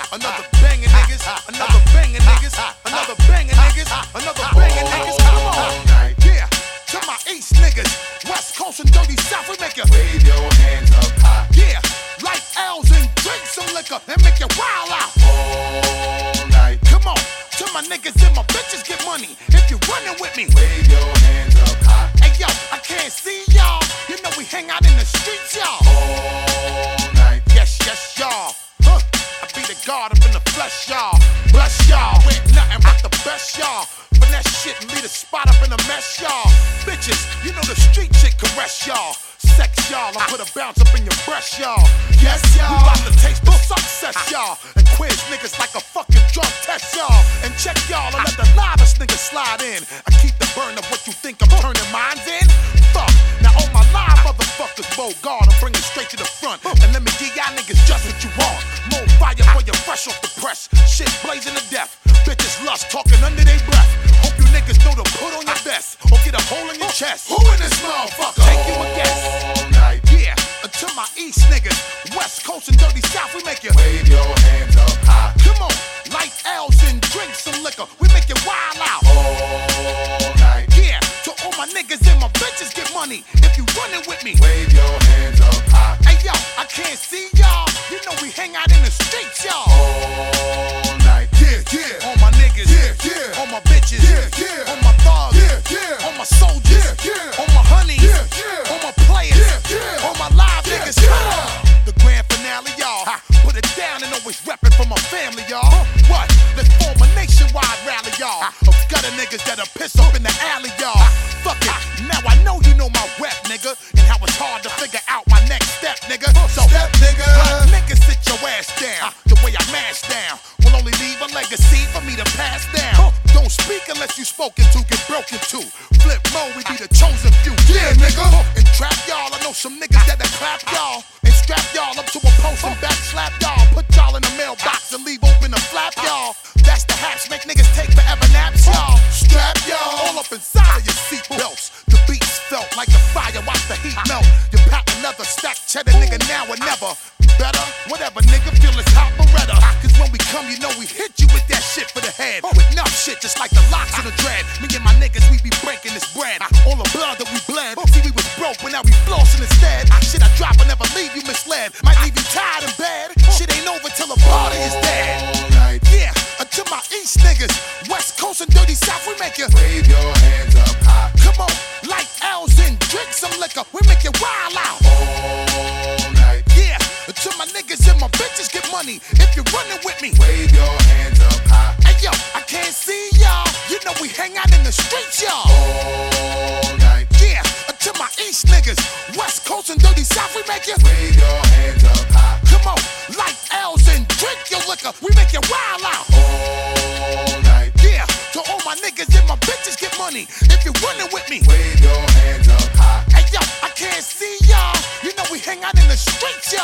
Another banging niggas, another banging niggas, another banging niggas, another banging niggas. Come on, yeah. To my East niggas, West Coast and Dirty South, we make you wave your hands up high. Yeah, light L's and drink some liquor and make you wild out all night. Come on, to my niggas and my bitches get money. If you running with me, wave your hands up high. Hey yo, I can't see y'all. You know we hang out in the streets, y'all. All night. Yes, yes, y'all. I be the God up in the flesh, y'all. Bless y'all with nothing but the best, y'all. Finesse shit and lead a spot up in a mess, y'all. Bitches, you know the street chick caress y'all. Sex y'all, I put a bounce up in your breast, y'all. Yes, y'all. We about to taste the success, y'all. And quiz niggas like a fucking drug test, y'all. And check y'all and let the livest niggas slide in. I keep the burn of what you think I'm turning minds in. Fuck, now all my live motherfuckers, bow guard, I'm bringing straight to the front. And let me give y'all niggas just what you want. More fire for you fresh off the press. Shit blazing to death. Bitches lust talking under their breath. Hope you niggas know to put on your vest or get a hole in your chest. Who in this motherfucker? Take you a guess. All night. Yeah, until my East niggas, West Coast and Dirty South, we make you wave your hands up high. Come on, light L's and drink some liquor. We make you wild out all night. Yeah, to all my niggas and my bitches get money. If you running with me, wave your hands up high. Hey yo, I can't see y'all. You know we hang out in the streets, y'all. All night. Yeah, yeah. All my niggas, yeah, yeah. All my bitches, yeah, yeah. All my thugs, yeah, yeah. All my soldiers, yeah, yeah. All my honeys, yeah, yeah. All my players, yeah, yeah. All my live niggas, yeah. The grand finale, y'all. Put it down and always reppin' for my family, y'all. What? Let's form a nationwide rally, y'all. Of gutter niggas that'll piss up in the alley, y'all. Fuck it. Now I know you know my rep, nigga, and how it's hard to figure out my next step, nigga. So step, nigga. Niggas sit your ass down. The way I mash down will only leave a legacy for me to pass down. Don't speak unless you spoken to, get broken to. Flip mode, we be the chosen few. Yeah, nigga. And trap y'all, I know some niggas that'll clap y'all and strap y'all up to a post and back slap y'all. Put y'all in the mailbox and leave open a flap y'all. That's the haps, make niggas take forever naps, y'all. Strap y'all all up inside of your seat belts. The beats felt like the fire, watch the heat melt. You pack another stack, cheddar nigga now or never. Better, whatever nigga, feel it's hot beretta. Cause when we come, you know we hit you with that shit for the head. With enough shit, just like the locks in the dread. Me and my niggas, we be breaking this bread. All the blood that we bled. See, we was broke, but now we flossing instead. Shit I drop, I never leave you misled. Might leave you tired in bed. Shit ain't over till the party is dead. All night. Yeah, until my East niggas, West Coast and Dirty South, we make you wave your hands up high. Come on, light L's and drink some liquor. We make you wild out all night. Yeah, until my niggas and my bitches get money. If you're running with me, wave your hands up high. Hey yo, I can't see y'all. You know we hang out in the streets, y'all. All night. Yeah, until my East niggas, West Coast and Dirty South, we make you wave your hands up high. Come on, light L's and drink your liquor. We make you wild out all night. Yeah, to all my niggas and my bitches get money. If you're running with me, wave your hands up high. Hey yo, I can't see y'all. You know we hang out in the streets, y'all.